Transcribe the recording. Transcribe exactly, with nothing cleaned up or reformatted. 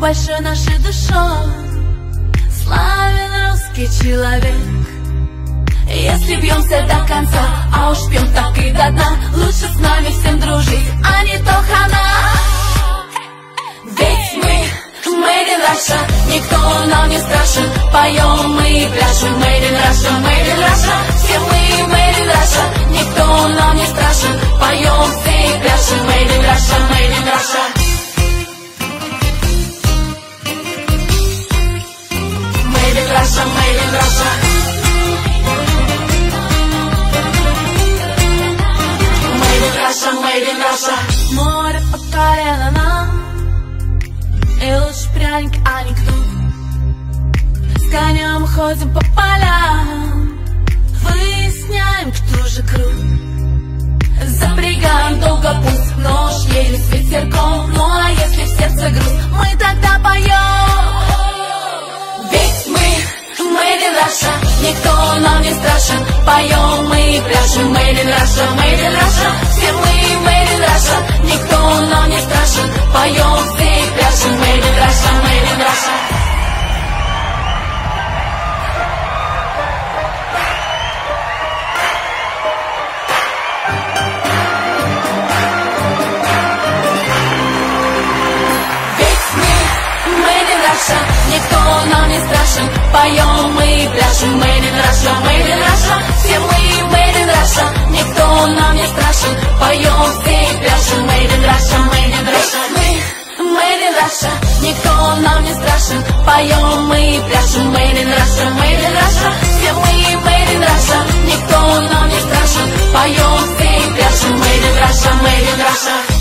большой нашей душой славен русский человек. Если бьемся до конца, а уж пьем так и до дна, лучше с нами всем дружить, а не то хана. Ведь мы Made in Russia, никто нам не страшен. Поем мы и пляшем. Made in Russia, Made in Russia, все мы Made in Russia, никто нам не страшен. Поем все и пляшем. Made in Russia, Made in Russia. Made in Russia, Made in Russia. Made in Russia, Made in Russia. Море покоряло нам, и лучше пряник, а не кнут. С конем ходим по полям, выясняем, кто же крут. Запрягаем долго пусть, нож еле с ветерком. Ну а если в сердце грусть, мы тогда поем. Ведь мы Made in Russia, никто нам не страшен. Поем мы и пляшем. Made in Russia, Made in Russia, все мы Made in Russia, никто нам не страшен. Поем все и пляшем. Made in Russia, Made in Russia. Никто нам не страшен, поем мы и пляшем. Made in Russia, Made in Russia, все мы Made in Russia, никто нам не страшен. Поем все и пляшем. Made in Russia, Made in Russia. Мы Made in Russia, никто нам не страшен. Поем мы и пляшем. Made in Russia, Made in Russia, все мы Made in Russia, никто нам не страшен. Поем все и пляшем. Made in Russia, Made in Russia.